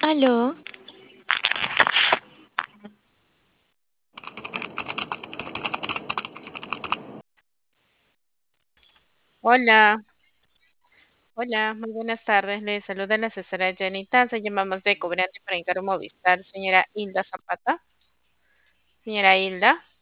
Aló, Hola, hola, muy buenas tardes. Le saluda la asesora Jenny Taza. Llamamos de Cobrante para Encargo Movistar. Señora Hilda Zapata. Señora Hilda.